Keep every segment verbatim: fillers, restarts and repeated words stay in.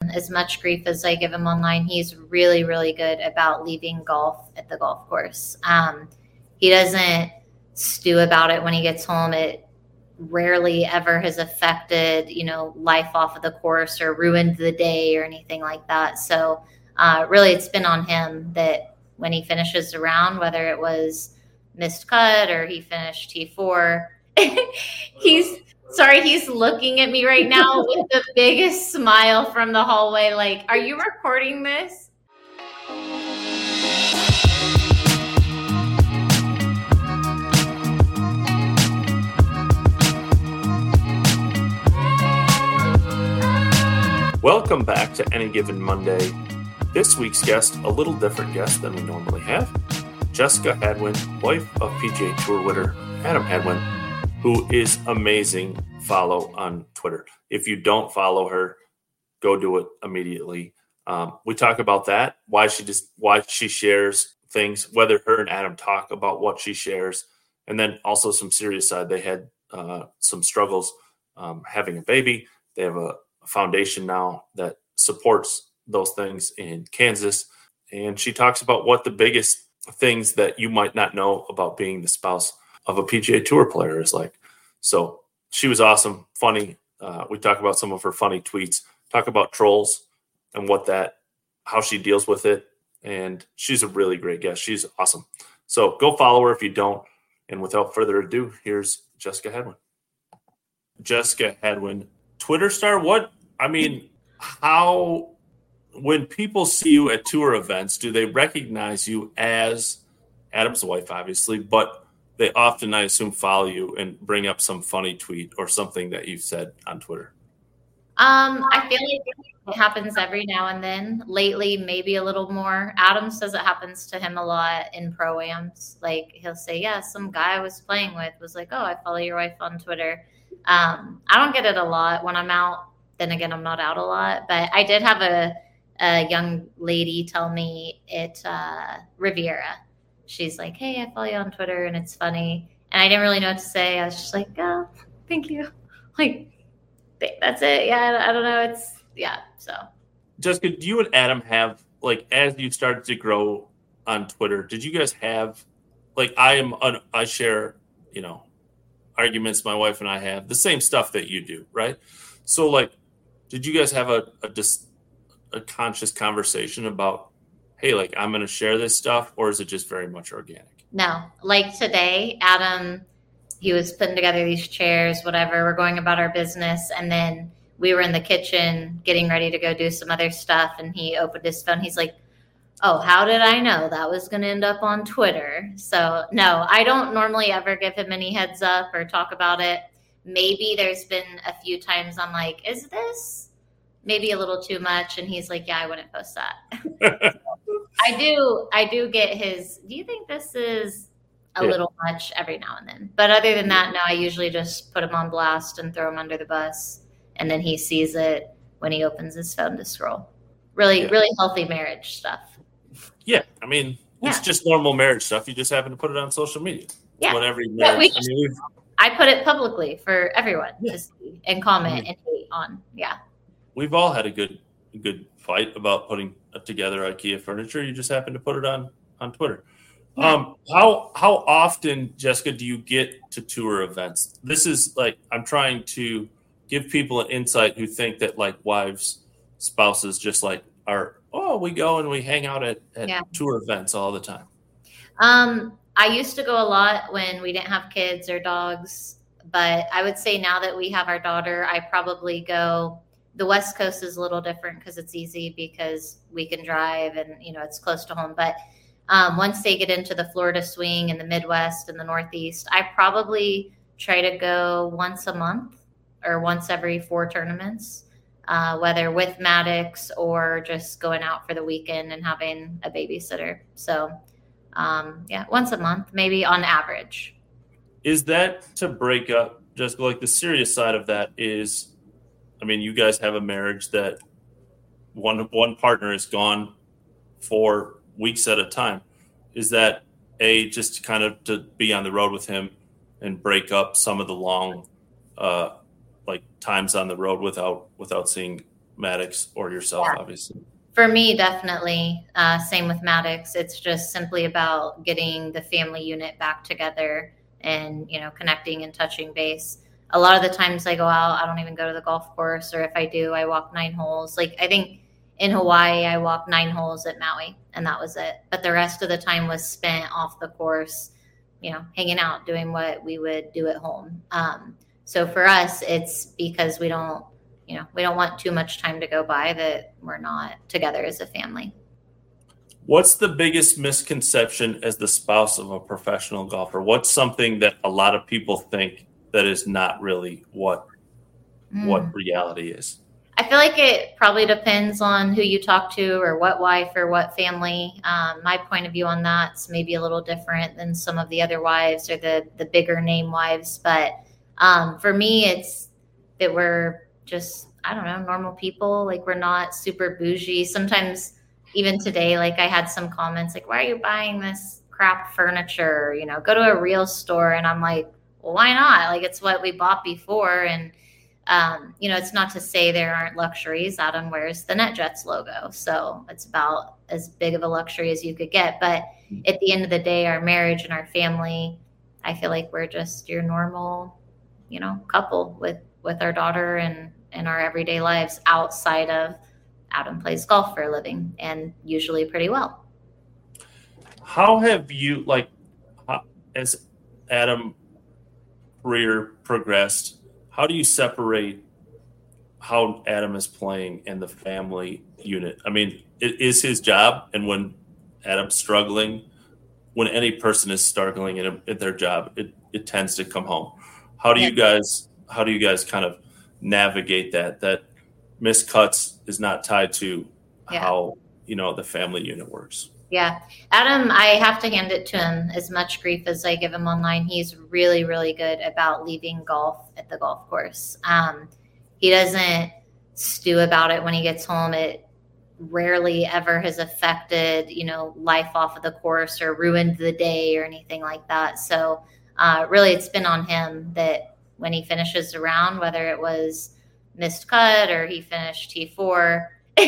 him as much grief as I give him online. He's really, really good about leaving golf at the golf course. Um, he doesn't stew about it when he gets home. It rarely ever has affected, you know, life off of the course or ruined the day or anything like that. So uh, really it's been on him that when he finishes the round, whether it was missed cut or he finished T four, he's sorry, he's looking at me right now with the biggest smile from the hallway. Like, are you recording this? Welcome back to Any Given Monday. This week's guest, a little different guest than we normally have. Jessica Hadwin, wife of P G A Tour winner Adam Hadwin, who is amazing. Follow on Twitter. If you don't follow her, go do it immediately. Um, we talk about that, why she just why she shares things, whether her and Adam talk about what she shares, and then also some serious side. They had uh, some struggles um, having a baby. They have a foundation now that supports those things in Kansas. And she talks about what the biggest things that you might not know about being the spouse of a P G A Tour player is like. So she was awesome, funny. Uh, we talk about some of her funny tweets, talk about trolls and what that, how she deals with it. And she's a really great guest. She's awesome. So go follow her if you don't. And without further ado, here's Jessica Hadwin. Jessica Hadwin, Twitter star. What, I mean, how, when people see you at tour events, do they recognize you as Adam's wife, obviously, but they often, I assume, follow you and bring up some funny tweet or something that you've said on Twitter? Um, I feel like it happens every now and then. Lately, maybe a little more. Adam says it happens to him a lot in pro-ams. Like, he'll say, yeah, some guy I was playing with was like, oh, I follow your wife on Twitter. Um, I don't get it a lot when I'm out. Then again, I'm not out a lot. But I did have a, a young lady tell me at uh, Riviera. She's like, hey, I follow you on Twitter, and it's funny. And I didn't really know what to say. I was just like, oh, thank you. Like, that's it. Yeah, I don't know. It's, yeah, so. Jessica, do you and Adam have, like, as you started to grow on Twitter, did you guys have, like, I am, I share, you know, arguments my wife and I have, the same stuff that you do, right? So, like, did you guys have a a, dis, a conscious conversation about, hey, like, I'm going to share this stuff, or is it just very much organic? No. Like today, Adam, he was putting together these chairs, whatever. We're going about our business, and then we were in the kitchen getting ready to go do some other stuff, and he opened his phone. He's like, oh, how did I know that was going to end up on Twitter? So, no, I don't normally ever give him any heads up or talk about it. Maybe there's been a few times I'm like, is this maybe a little too much? And he's like, yeah, I wouldn't post that. I do I do get his, do you think this is a yeah. little much every now and then? But other than that, no, I usually just put him on blast and throw him under the bus. And then he sees it when he opens his phone to scroll. Really, yeah. really healthy marriage stuff. Yeah, I mean, yeah. it's just normal marriage stuff. You just happen to put it on social media. Yeah. What every marriage, yeah, I, mean, I put it publicly for everyone yeah. to see and comment I mean, and hate on. Yeah. We've all had a good a good fight about putting together IKEA furniture. You just happen to put it on, on Twitter. Yeah. Um, how how often, Jessica, do you get to tour events? This is like, I'm trying to give people an insight who think that, like, wives, spouses just like are, oh, we go and we hang out at, at yeah. tour events all the time. Um, I used to go a lot when we didn't have kids or dogs, but I would say now that we have our daughter, I probably go. The West Coast is a little different because it's easy because we can drive and, you know, it's close to home. But um, once they get into the Florida swing and the Midwest and the Northeast, I probably try to go once a month or once every four tournaments. Uh, whether with Maddox or just going out for the weekend and having a babysitter. So, um, yeah, once a month, maybe on average. Is that to break up, just like the serious side of that is, I mean, you guys have a marriage that one one partner is gone for weeks at a time. Is that, A, just kind of to be on the road with him and break up some of the long uh like times on the road without without seeing Maddox or yourself, Yeah. obviously. For me, definitely. Uh, same with Maddox. It's just simply about getting the family unit back together and, you know, connecting and touching base. A lot of the times I go out, I don't even go to the golf course, or if I do, I walk nine holes. Like, I think in Hawaii, I walked nine holes at Maui, and that was it. But the rest of the time was spent off the course, you know, hanging out, doing what we would do at home. Um, so for us, it's because we don't, you know, we don't want too much time to go by that we're not together as a family. What's the biggest misconception as the spouse of a professional golfer? What's something that a lot of people think that is not really what mm. what reality is? I feel like it probably depends on who you talk to or what wife or what family. Um, my point of view on that's maybe a little different than some of the other wives or the, the bigger name wives. But um, for me, it's that we're just, I don't know, normal people. Like, we're not super bougie. Sometimes even today, like, I had some comments like, why are you buying this crap furniture? You know, go to a real store. And I'm like, well, why not? Like, it's what we bought before. And, um, you know, it's not to say there aren't luxuries. Adam wears the NetJets logo. So it's about as big of a luxury as you could get. But at the end of the day, our marriage and our family, I feel like we're just your normal, you know, couple with, with our daughter and, and our everyday lives outside of Adam plays golf for a living, and usually pretty well. How have you, like, how, as Adam career progressed, how do you separate how Adam is playing and the family unit? I mean, it is his job, and when Adam's struggling, when any person is struggling in, a, at their job, it, it tends to come home. How do yeah. you guys, how do you guys kind of navigate that, that missed cuts is not tied to yeah. how, you know, the family unit works? Yeah. Adam, I have to hand it to him. As much grief as I give him online, he's really, really good about leaving golf at the golf course. Um, he doesn't stew about it when he gets home. It rarely ever has affected, you know, life off of the course or ruined the day or anything like that. So uh, really, it's been on him that when he finishes the round, whether it was missed cut or he finished T four,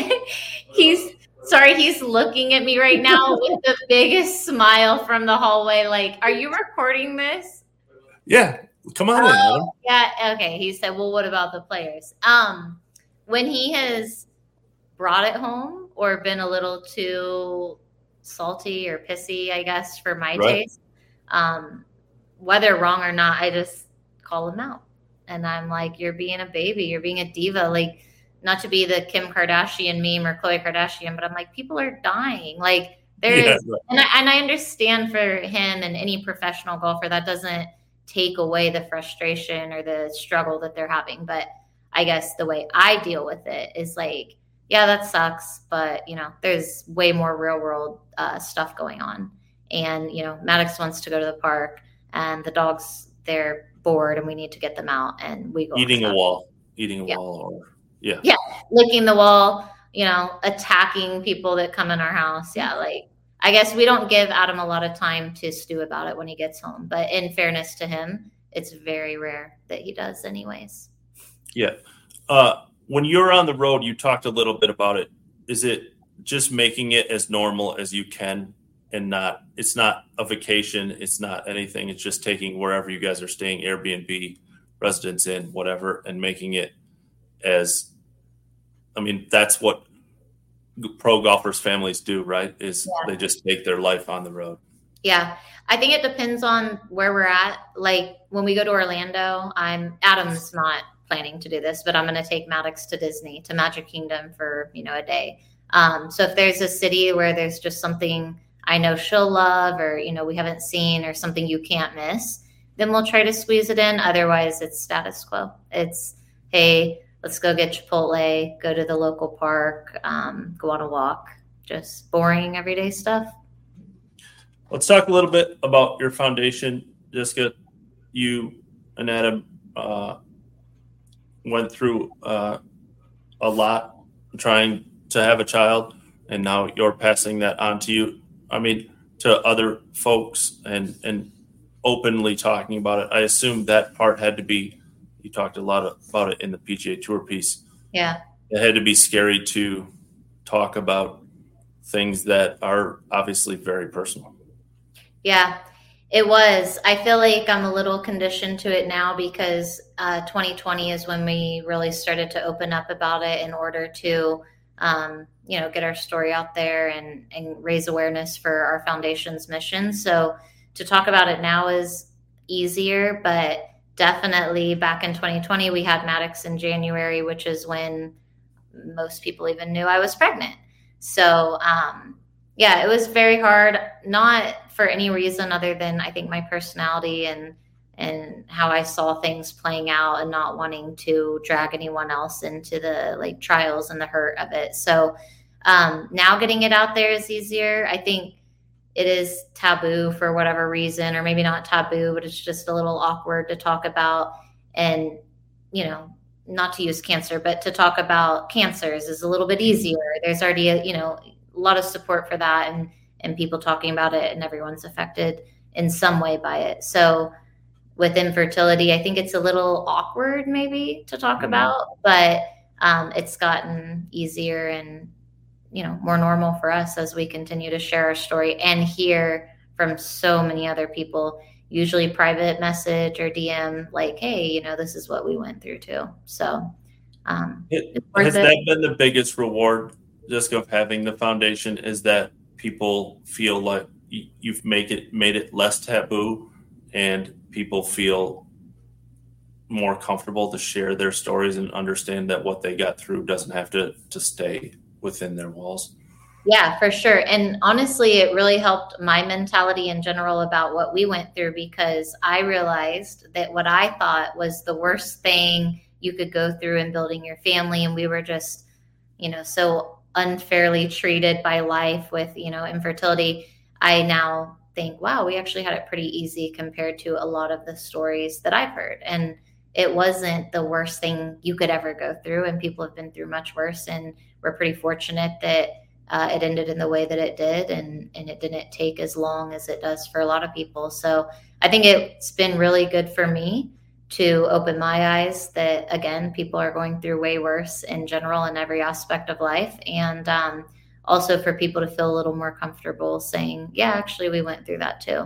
he's sorry, he's looking at me right now with the biggest smile from the hallway. Like, are you recording this? Yeah, come on oh, in, Adam. Yeah, okay. He said, well, what about the players? Um, when he has brought it home or been a little too salty or pissy, I guess, for my right. taste, um, whether wrong or not, I just call him out. And I'm like, you're being a baby. You're being a diva. Like, not to be the Kim Kardashian meme or Khloe Kardashian, but I'm like, people are dying. Like, there yeah, is, right. and, I, and I understand for him and any professional golfer, that doesn't take away the frustration or the struggle that they're having. But I guess the way I deal with it is like, yeah, that sucks. But, you know, there's way more real world uh, stuff going on. And, you know, Maddox wants to go to the park and the dogs, they're bored and we need to get them out, and we go eating a wall, eating a yeah. wall, or yeah, yeah, licking the wall, you know, attacking people that come in our house. Yeah, like I guess we don't give Adam a lot of time to stew about it when he gets home, but in fairness to him, it's very rare that he does, anyways. Yeah, uh, when you're on the road, you talked a little bit about it. Is it just making it as normal as you can? And not, it's not a vacation. It's not anything. It's just taking wherever you guys are staying, Airbnb, Residence Inn, whatever, and making it as, I mean, that's what pro golfers' families do, right? Is yeah. they just take their life on the road. Yeah. I think it depends on where we're at. Like when we go to Orlando, I'm, Adam's not planning to do this, but I'm going to take Maddox to Disney, to Magic Kingdom for, you know, a day. Um, so if there's a city where there's just something I know she'll love, or, you know, we haven't seen, or something you can't miss, then we'll try to squeeze it in. Otherwise, it's status quo. It's, hey, let's go get Chipotle, go to the local park, um, go on a walk. Just boring, everyday stuff. Let's talk a little bit about your foundation. Jessica, you and Adam uh, went through uh, a lot trying to have a child, and now you're passing that on to you. I mean, to other folks and, and openly talking about it. I assume that part had to be, you talked a lot about it in the P G A Tour piece. Yeah. it had to be scary to talk about things that are obviously very personal. Yeah, it was. I feel like I'm a little conditioned to it now because uh, twenty twenty is when we really started to open up about it in order to, um, you know, get our story out there and, and raise awareness for our foundation's mission. So to talk about it now is easier, but definitely back in twenty twenty, we had Maddox in January, which is when most people even knew I was pregnant. So, um, yeah, it was very hard, not for any reason other than I think my personality and and how I saw things playing out and not wanting to drag anyone else into the like trials and the hurt of it. So um, now getting it out there is easier. I think it is taboo for whatever reason, or maybe not taboo, but it's just a little awkward to talk about. And, you know, not to use cancer, but to talk about cancers is a little bit easier. There's already a, you know, a lot of support for that and, and people talking about it, and everyone's affected in some way by it. So with infertility, I think it's a little awkward maybe to talk mm-hmm. about, but um, it's gotten easier and, you know, more normal for us as we continue to share our story and hear from so many other people, usually private message or D M, like, hey, you know, this is what we went through too. So um, it, has that been the biggest reward, just of having the foundation, is that people feel like you've make it made it less taboo and people feel more comfortable to share their stories and understand that what they got through doesn't have to, to stay within their walls? Yeah, for sure. And honestly, it really helped my mentality in general about what we went through, because I realized that what I thought was the worst thing you could go through in building your family, and we were just, you know, so unfairly treated by life with, you know, infertility. I now think, wow, we actually had it pretty easy compared to a lot of the stories that I've heard. And it wasn't the worst thing you could ever go through. And people have been through much worse. And we're pretty fortunate that uh, it ended in the way that it did. And, and it didn't take as long as it does for a lot of people. So I think it's been really good for me to open my eyes that, again, people are going through way worse in general in every aspect of life. And um, also for people to feel a little more comfortable saying, yeah, actually, we went through that too.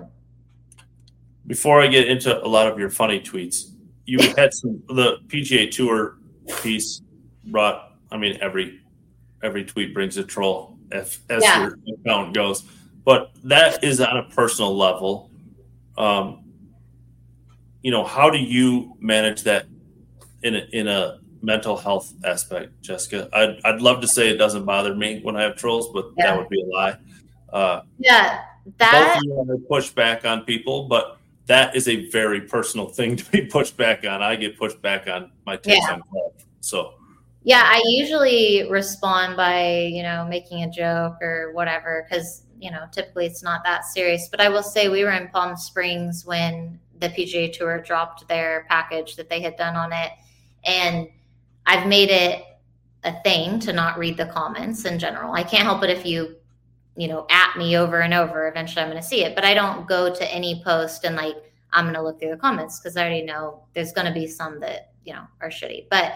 Before I get into a lot of your funny tweets, you had some, the P G A Tour piece brought, I mean, every every tweet brings a troll as, as yeah. your account goes. But that is on a personal level. Um, you know, how do you manage that in a, in a mental health aspect, Jessica? I'd, I'd love to say it doesn't bother me when I have trolls, but yeah. that would be a lie. Uh, yeah, that both of you want to push back on people, but that is a very personal thing to be pushed back on. I get pushed back on my takes yeah. on golf. So yeah, I usually respond by, you know, making a joke or whatever, because, you know, typically it's not that serious. But I will say we were in Palm Springs when the P G A Tour dropped their package that they had done on it. And I've made it a thing to not read the comments in general. I can't help it if you, you know, at me over and over, eventually I'm going to see it. But I don't go to any post and like, I'm going to look through the comments, because I already know there's going to be some that, you know, are shitty. But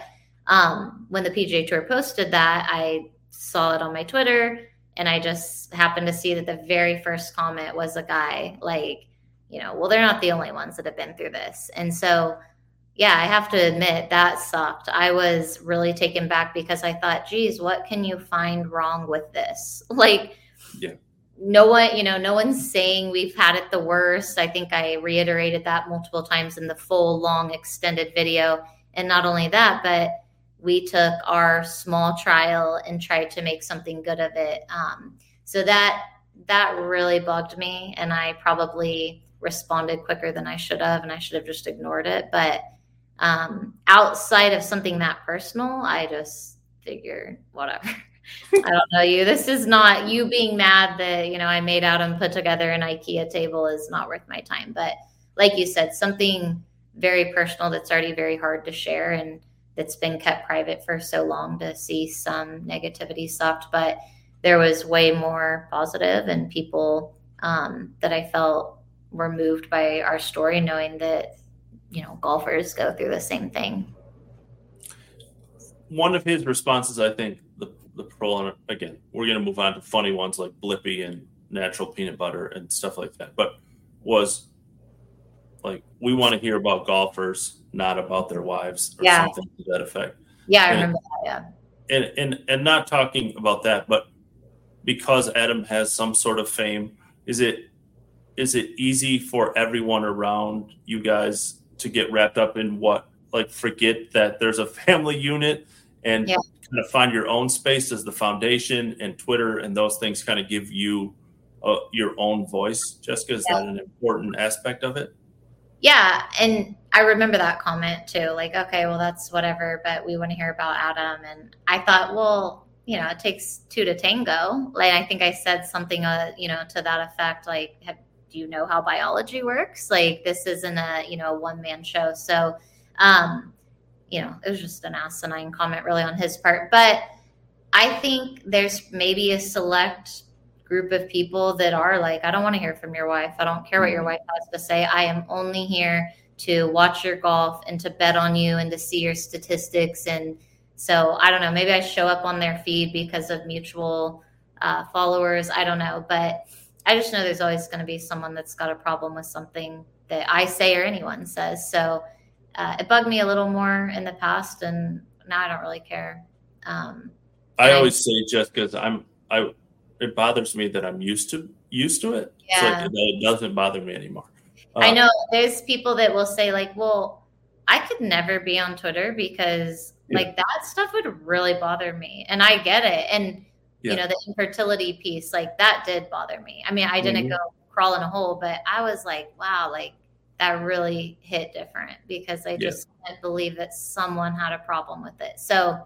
um, when the P G A Tour posted that, I saw it on my Twitter, and I just happened to see that the very first comment was a guy like, you know, well, they're not the only ones that have been through this. And so, yeah, I have to admit that sucked. I was really taken back because I thought, geez, what can you find wrong with this? Like, yeah. no one, you know, no one's saying we've had it the worst. I think I reiterated that multiple times in the full, long, extended video. And not only that, but we took our small trial and tried to make something good of it. Um, so that that really bugged me, and I probably responded quicker than I should have, and I should have just ignored it. But um, outside of something that personal, I just figured, whatever. I don't know you. This is not you being mad that, you know, I made out and put together an IKEA table is not worth my time. But like you said, something very personal that's already very hard to share and that's been kept private for so long, to see some negativity sucked. But there was way more positive, and people um, that I felt were moved by our story, knowing that, you know, golfers go through the same thing. one of his responses, I think, the the pro on it, again, we're going to move on to funny ones like Blippi and natural peanut butter and stuff like that, but was like, we want to hear about golfers, not about their wives, or Yeah. something to that effect. Yeah, I And- remember that. Yeah. And, and and not talking about that, but because Adam has some sort of fame, is it is it easy for everyone around you guys to get wrapped up in what, like, forget that there's a family unit and Yeah. kind of find your own space as the foundation, and Twitter and those things kind of give you uh, your own voice? Jessica, is Yeah. that an important aspect of it? Yeah, and I remember that comment too. Like, okay, well, that's whatever, but we want to hear about Adam. And I thought, well, you know, it takes two to tango. Like, I think I said something, uh, you know, to that effect. Like, have, do you know how biology works? Like, this isn't a, you know, one man show. So, um, you know, it was just an asinine comment, really, on his part. But I think there's maybe a select group of people that are like, I don't want to hear from your wife. I don't care what your wife has to say. I am only here to watch your golf and to bet on you and to see your statistics. And so I don't know, maybe I show up on their feed because of mutual uh, followers. I don't know, but I just know there's always going to be someone that's got a problem with something that I say or anyone says. So uh, it bugged me a little more in the past, and now I don't really care. Um, I and I- always say, just because I'm, I, it bothers me that I'm used to used to it. It's like Yeah. that it doesn't bother me anymore. Uh, I know there's people that will say, like, well, I could never be on Twitter because Yeah. like that stuff would really bother me. And I get it. And, Yeah. you know, the infertility piece, like that did bother me. I mean, I didn't Mhm. go crawl in a hole, but I was like, wow, like that really hit different because I Yeah. just couldn't believe that someone had a problem with it. So,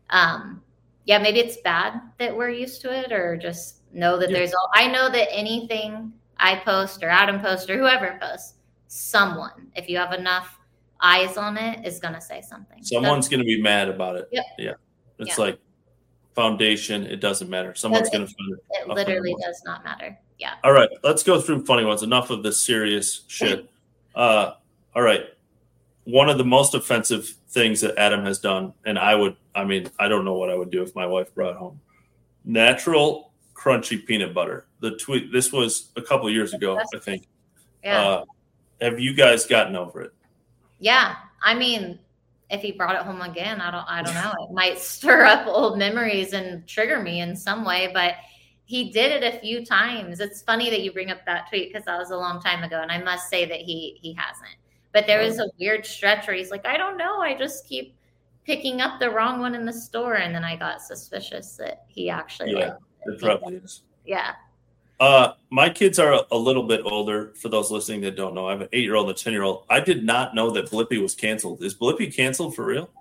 um, yeah, maybe it's bad that we're used to it, or just know that Yeah. there's all, I know that anything I post or Adam posts or whoever posts, someone, if you have enough eyes on it, is going to say something. Someone's going to be mad about it. Yep. Yeah. It's Yeah. like foundation. It doesn't matter. Someone's Doesn't- going to find it. It a literally funny one. does not matter. Yeah. All right. Let's go through funny ones. Enough of the serious shit. Uh, all right. One of the most offensive things that Adam has done, and I would, I mean, I don't know what I would do if my wife brought home natural crunchy peanut butter. The tweet, this was a couple of years ago, I think. Yeah. Uh, have you guys gotten over it? Yeah. I mean, if he brought it home again, I don't I don't know. It might stir up old memories and trigger me in some way, but he did it a few times. It's funny that you bring up that tweet because that was a long time ago, and I must say that he he hasn't. But there was a weird stretch where he's like, I don't know, I just keep picking up the wrong one in the store, and then I got suspicious that he actually Yeah, liked it probably is. yeah. Uh, my kids are a, a little bit older. For those listening that don't know, I have an eight-year-old and a ten-year-old. I did not know that Blippi was canceled. Is Blippi canceled for real?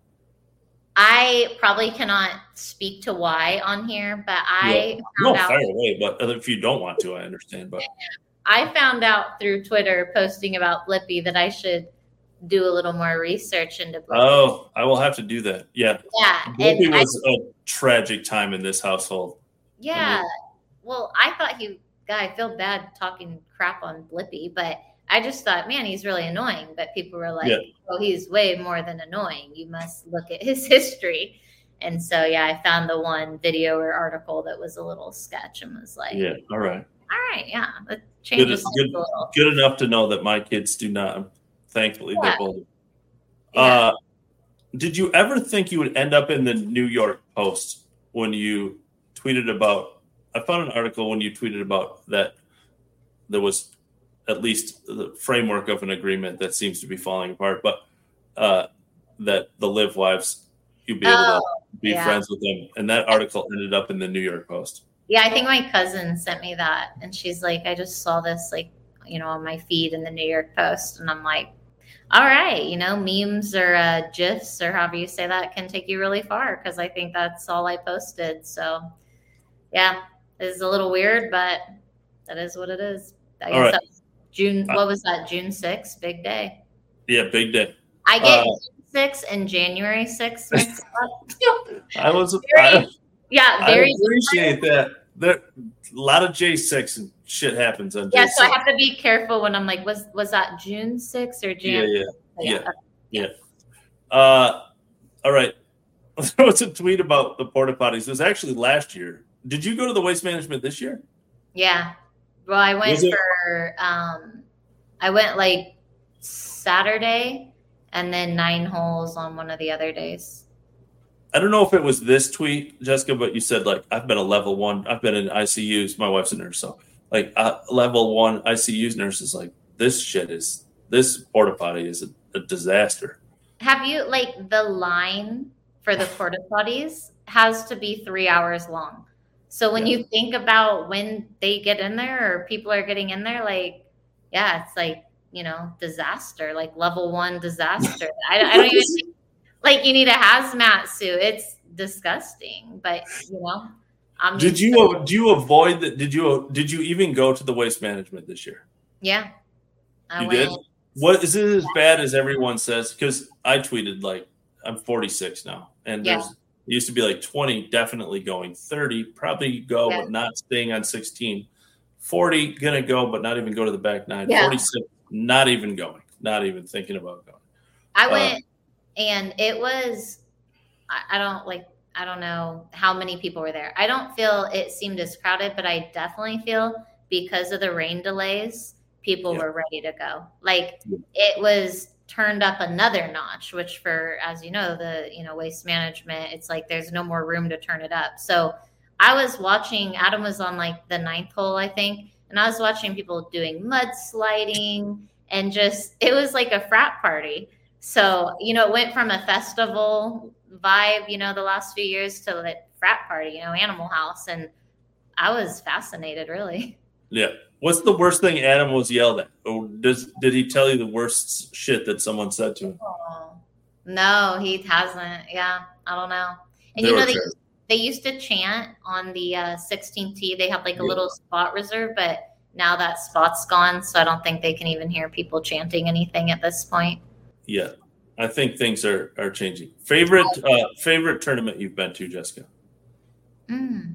I probably cannot speak to why on here, but I Yeah. No, found out fire away. But if you don't want to, I understand. But I found out through Twitter posting about Blippi that I should do a little more research into Blippi. oh, I will have to do that. Yeah, yeah, Blippi and I, was a tragic time in this household. yeah. Well, I thought he. God, I feel bad talking crap on Blippi, but I just thought, man, he's really annoying. But people were like, Yeah. "Oh, he's way more than annoying. You must look at his history." And so, yeah, I found the one video or article that was a little sketch and was like, Yeah, all right. all right, yeah, it changes Good- things a little. Good enough to know that my kids do not. Thankfully, Yeah. they're older. Yeah. Uh, did you ever think you would end up in the New York Post when you tweeted about? I found an article when you tweeted about that there was at least the framework of an agreement that seems to be falling apart, but uh, that the Live wives, you'd be able Oh, to be yeah. friends with them. And that article ended up in the New York Post. Yeah, I think my cousin sent me that, and she's like, I just saw this, like, you know, on my feed in the New York Post, and I'm like, all right, you know, memes or uh, GIFs or however you say that can take you really far, because I think that's all I posted. So, yeah, it's a little weird, but that is what it is. I All guess right. that's June. What was that? June sixth, big day. Yeah, big day. I get Uh, June sixth and January sixth mixed up. I was. Very- I, Yeah, I very. appreciate that. There, a lot of J six and shit happens on J Yeah, six. so I have to be careful when I'm like, was was that June sixth or yeah, Jan? yeah. Yeah. Yeah. Uh, all right. there was a tweet about the porta potties. It was actually last year. Did you go to the Waste Management this year? Yeah. Well, I went for, um, I went like Saturday and then nine holes on one of the other days. I don't know if it was this tweet, Jessica, but you said, like, I've been a level one. I've been in I C Us. My wife's a nurse. So, like, a level one I C Us nurse is like, this shit is, this porta potty is a, a disaster. Have you, like, the line for the porta potties has to be three hours long. So when yeah. you think about when they get in there or people are getting in there, like, yeah, it's like, you know, disaster, like level one disaster. I, I don't even think, like, you need a hazmat suit. It's disgusting, but you know. I'm did you to- do you avoid that? Did you did you even go to the Waste Management this year? Yeah, I you went. did. What is it as bad as everyone says? Because I tweeted, like, I'm forty-six now, and yeah. there's it used to be like twenty definitely going, thirty probably go, yeah. but not staying on sixteen. forty gonna go, but not even go to the back nine. Yeah. forty-six not even going, not even thinking about going. I went. Um, And it was, I don't like, I don't know how many people were there. I don't feel it seemed as crowded, but I definitely feel because of the rain delays, people yeah. were ready to go. Like yeah. it was turned up another notch, which for, as you know, the, you know, Waste Management, it's like there's no more room to turn it up. So I was watching, Adam was on like the ninth hole, I think, and I was watching people doing mud sliding and just, it was like a frat party. So, you know, it went from a festival vibe, you know, the last few years to the frat party, you know, Animal House. And I was fascinated, really. Yeah. What's the worst thing Adam was yelled at? Or does, did he tell you the worst shit that someone said to him? Oh, no, he hasn't. Yeah, I don't know. And, they you know, they, they used to chant on the uh, sixteenth tee. They have like a yeah. little spot reserve, but now that spot's gone. So I don't think they can even hear people chanting anything at this point. Yeah, I think things are, are changing. Favorite uh, favorite tournament you've been to, Jessica? Mm.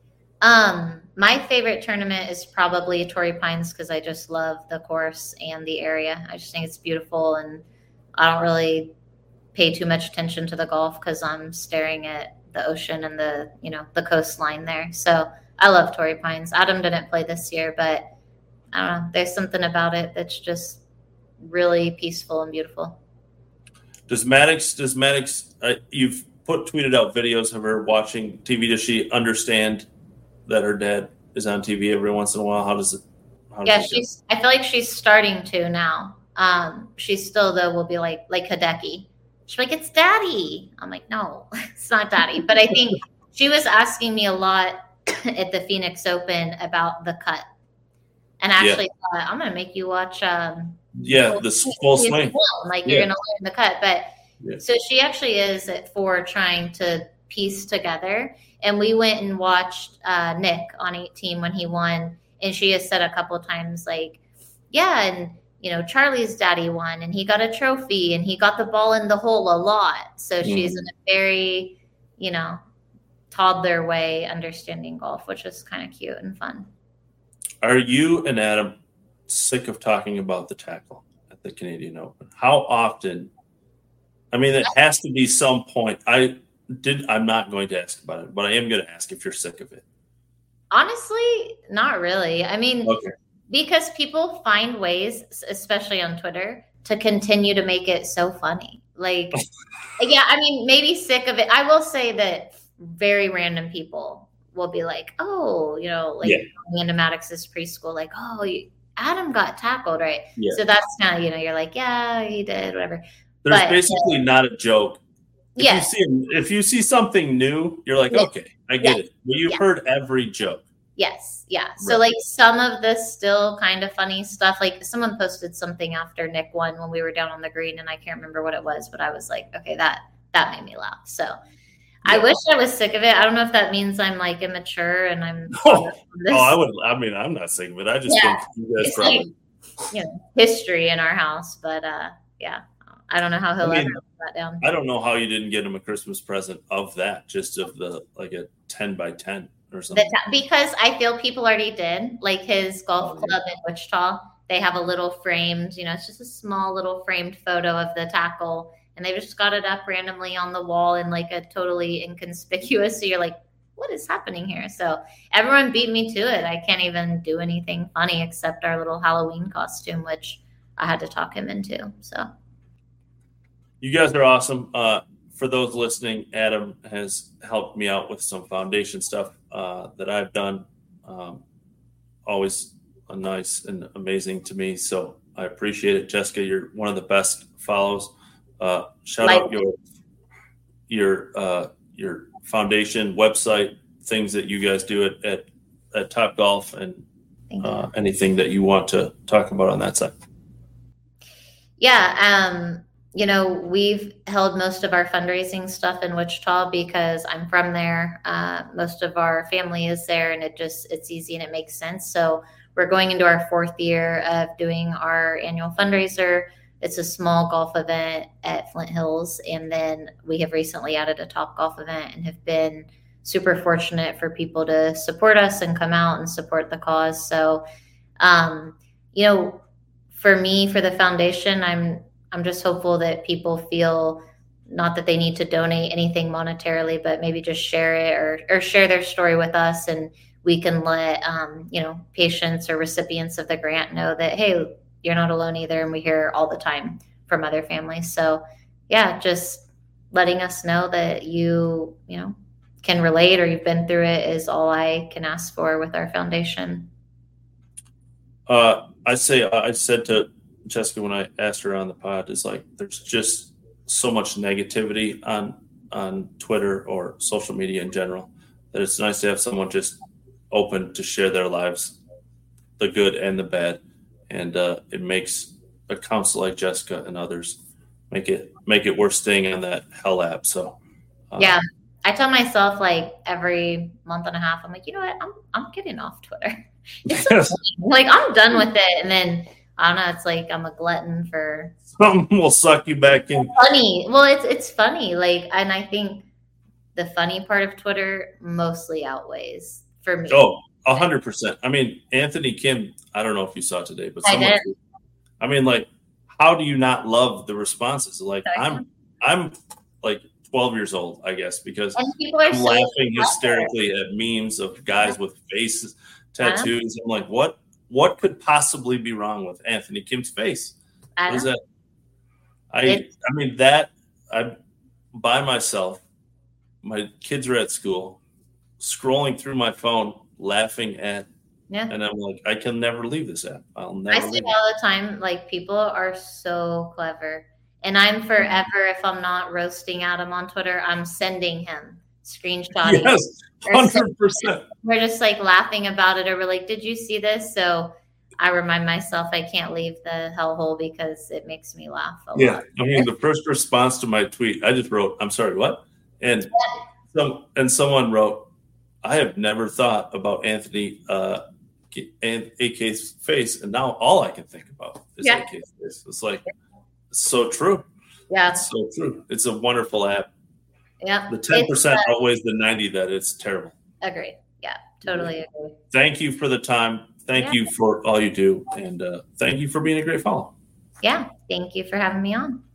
Um, my favorite tournament is probably Torrey Pines because I just love the course and the area. I just think it's beautiful, and I don't really pay too much attention to the golf because I'm staring at the ocean and the you know the coastline there. So I love Torrey Pines. Adam didn't play this year, but I don't know. There's something about it that's just really peaceful and beautiful. Does Maddox, does Maddox, uh, you've put tweeted out videos of her watching T V. Does she understand that her dad is on T V every once in a while? How does it? How does yeah, it she's. I feel like she's starting to now. Um, she still though will be like like Hideki. She's like, it's Daddy. I'm like, no, it's not Daddy. But I think she was asking me a lot at the Phoenix Open about the cut, and actually yeah. thought, I'm gonna make you watch. Um, Yeah, the full swing. Like yeah. you're going to learn the cut. But yeah. so she actually is at four trying to piece together. And we went and watched uh, Nick on eighteen when he won. And she has said a couple of times, like, yeah, and, you know, Charlie's daddy won and he got a trophy and he got the ball in the hole a lot. So mm. she's in a very, you know, toddler way understanding golf, which is kind of cute and fun. Are you and Adam sick of talking about the tackle at the Canadian Open? How often? I mean, it has to be some point. I did. I'm not going to ask about it, but I am going to ask if you're sick of it. Honestly, not really. I mean, okay. because people find ways, especially on Twitter, to continue to make it so funny. Like, yeah, I mean, maybe sick of it. I will say that very random people will be like, oh, you know, like yeah. into Maddox's preschool, like, oh, you, Adam got tackled, right? Yeah. So that's kind of, you know, you're like, yeah, he did, whatever. There's but, basically uh, not a joke. If yeah. You see, if you see something new, you're like, yeah. okay, I get yeah. it. But you've yeah. heard every joke. Yes. Yeah. Right. So like some of the still kind of funny stuff, like someone posted something after Nick won when we were down on the green and I can't remember what it was, but I was like, okay, that, that made me laugh. So yeah. I wish I was sick of it. I don't know if that means I'm like immature and I'm. Oh, oh I would. I mean, I'm not sick of it. I just yeah. think you guys it's probably. Like, you know, history in our house, but uh, yeah, I don't know how he'll I mean, ever put that down. I don't know how you didn't get him a Christmas present of that, just of the like a ten by ten or something. T- because I feel people already did. Like his golf oh, club yeah. in Wichita, they have a little framed. You know, it's just a small little framed photo of the tackle. And and they just got it up randomly on the wall in like a totally inconspicuous. So you're like, what is happening here? So everyone beat me to it. I can't even do anything funny except our little Halloween costume, which I had to talk him into. So you guys are awesome. Uh, for those listening, Adam has helped me out with some foundation stuff uh, that I've done. Um, always a nice and amazing to me. So I appreciate it. Jessica, you're one of the best follows. Uh, shout like out your, your, uh, your foundation website, things that you guys do at, at, at Top Golf, and uh, anything that you want to talk about on that side. Yeah. Um, you know, we've held most of our fundraising stuff in Wichita because I'm from there. Uh, most of our family is there, and it just, it's easy and it makes sense. So we're going into our fourth year of doing our annual fundraiser. It's a small golf event at Flint Hills. And then we have recently added a Top Golf event and have been super fortunate for people to support us and come out and support the cause. So, um, you know, for me, for the foundation, I'm, I'm just hopeful that people feel not that they need to donate anything monetarily, but maybe just share it or, or share their story with us. And we can let, um, you know, patients or recipients of the grant know that, hey, you're not alone either. And we hear all the time from other families. So yeah, just letting us know that you, you know, can relate or you've been through it is all I can ask for with our foundation. Uh, I say, I said to Jessica when I asked her on the pod, is like, there's just so much negativity on, on Twitter or social media in general that it's nice to have someone just open to share their lives, the good and the bad. And uh, it makes accounts like Jessica and others make it make it worth staying on that hell app. So uh, yeah, I tell myself like every month and a half, I'm like, you know what, I'm I'm getting off Twitter. It's so yes. Like I'm done with it, and then I don't know. It's like I'm a glutton for something will suck you back in. Funny. Well, it's it's funny. Like, and I think the funny part of Twitter mostly outweighs for me. Oh. A hundred percent. I mean, Anthony Kim, I don't know if you saw today, but someone, I, did. I mean, like, how do you not love the responses? Like, I'm, I'm like twelve years old, I guess, because I'm so laughing hysterically at memes of guys with faces, tattoos. I'm like, what, what could possibly be wrong with Anthony Kim's face? I what is that? I, it's, I mean, that I'm by myself. My kids are at school, scrolling through my phone, laughing at, yeah, and I'm like, I can never leave this app. I'll never. I see it all the time. Like people are so clever, and I'm forever. If I'm not roasting Adam on Twitter, I'm sending him screenshots. Yes, hundred percent. We're just like laughing about it, or we're like, "Did you see this?" So I remind myself I can't leave the hellhole because it makes me laugh a yeah. lot. I mean, the first response to my tweet, I just wrote, "I'm sorry, what?" And yeah. some and someone wrote, I have never thought about Anthony uh, and A K's face, and now all I can think about is yeah. A K's face. It's like, it's so true. Yeah. It's so true. It's a wonderful app. Yeah. The ten percent uh, outweighs the ninety that it's terrible. Agree. Yeah, totally yeah. agree. Thank you for the time. Thank yeah. you for all you do. And uh, thank you for being a great follow. Yeah. Thank you for having me on.